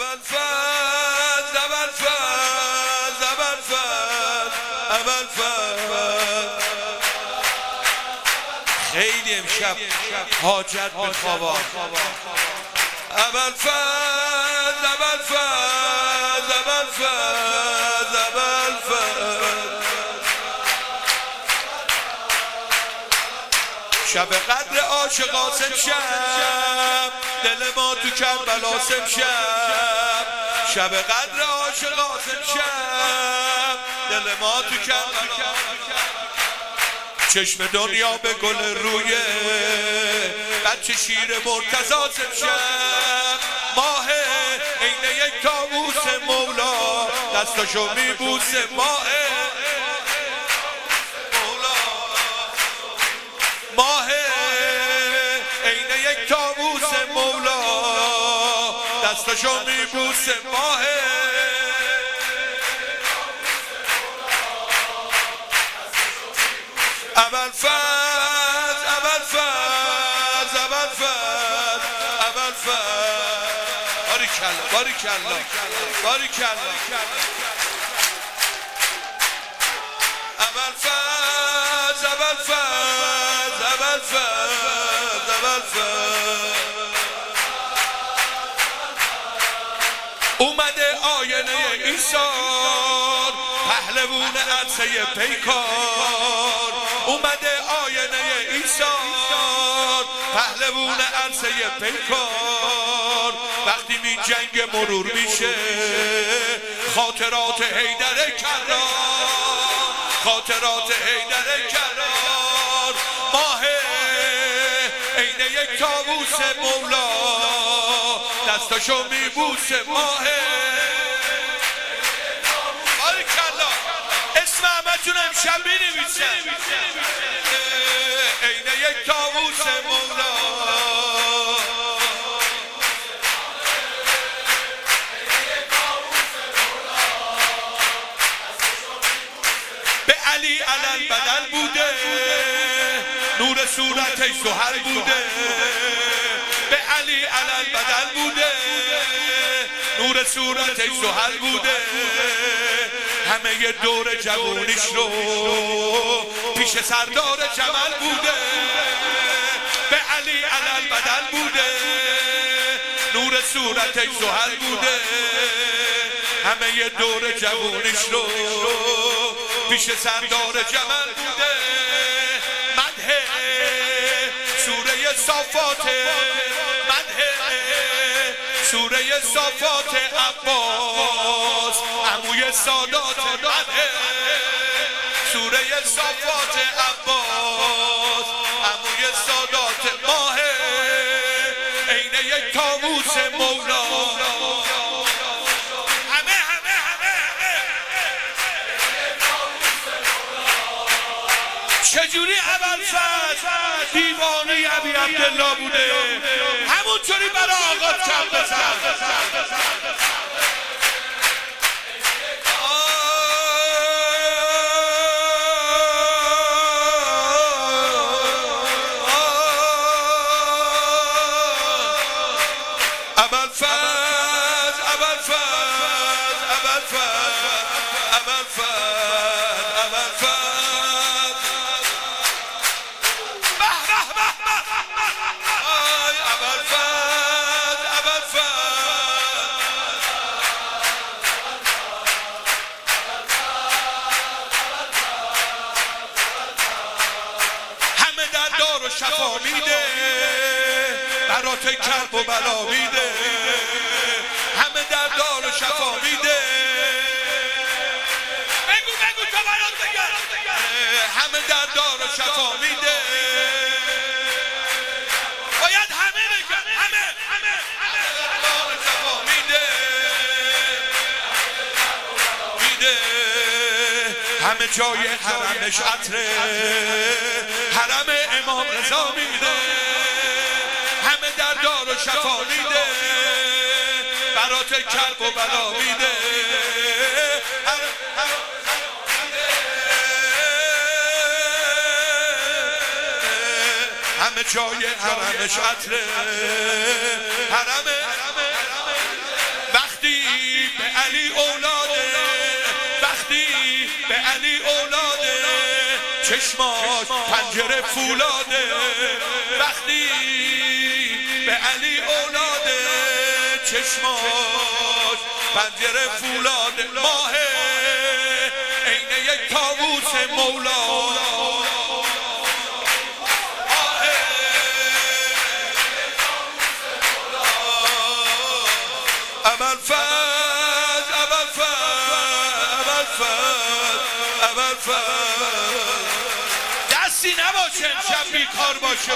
خیلی امشب حاجت به خوابان شب قدر عاشق قاسم شب دل ما تو کربلا سم شب قدر عاشق قاسم شب دل ما تو کربلا چشم دنیا به گل روی بچه شیر مرتضی شب ماه عین یک طاووس مولا دستاشو میبوسه ماه عین یک طاووس مولا دستاشو میبوسه ماه اومده آینه ایثار پهلوون عرصه پیکار اومده آینه ایثار پهلوون عرصه پیکار وقتی می جنگ مرور میشه خاطرات حیدر کرار خاطرات حیدر کرار ماه عین یک طاووس مولا دستاشو میبوسه ماه باریکالله اسم همه جون امشب بنویسن عین یک طاووس مولا به علی علل بدل بوده نور صورتش زهر بوده به علی علل بدل بوده نور صورتش زهر بوده همه ی دور جوونیش رو پیش سردار جمل بوده به علی علل بدل بوده نور صورتش زهر بوده همه ی دور جوونیش رو پیش سردار جمل بوده مدح سوره صافات مدح سوره صافات عباس عموی سادات مدح سوره صافات عباس عموی سادات ماه عین یک طاووس مولا چجوری ابوالفضل دیوانه ابی عبدالله بوده همونطوری برای آقا کم بزن شفا میده برات کرب و بلا میده همه دردار و شفا میده بگو تا برات بگم همه دردار و شفا میده باید همه بگم همه دردار و شفا میده همه جای حرمش عطره حرم امام رضا میده همه دردار و شفا میده برات کرب و بلا میده همه جای حرمش عطره حرم وقتی علی اولاده وقتی به علی اولاده چشماش پنجره فولاده وقتی به علی اولاده چشماش پنجره فولاده ماه عین یک طاووس مولا دستی نباشه امشب بیکار باشه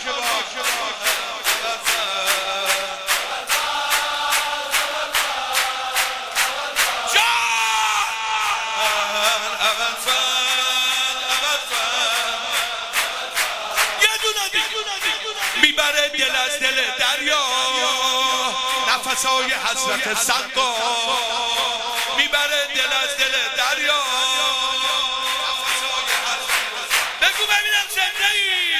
میبره دل از دل دریا نفسای حضرت سقا میبره دل از دل دریا بگو ببینم زنده ای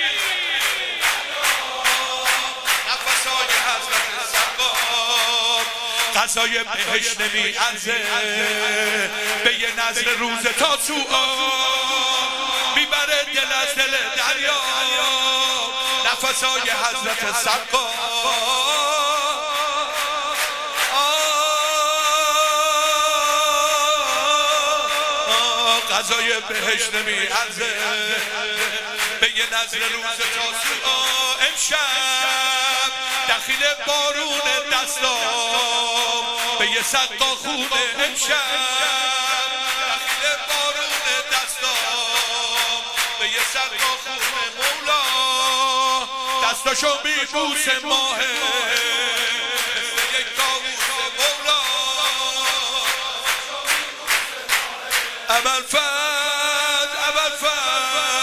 نفسای حضرت سقا غذای بهش نمی ارزه به یه نظر روز تا سوء میبره دل از دل دریا نفسای حضرت سقا غذای بهش نمی ارزه به یه نظر روز تاسوعا امشب دخیل بارون دستام به یه سقا خونه امشب دخیل بارون دستام به یه سقا خونه مولا دستاشو بیبوس ماهه مثل یک طاووس مولا ابوالفضل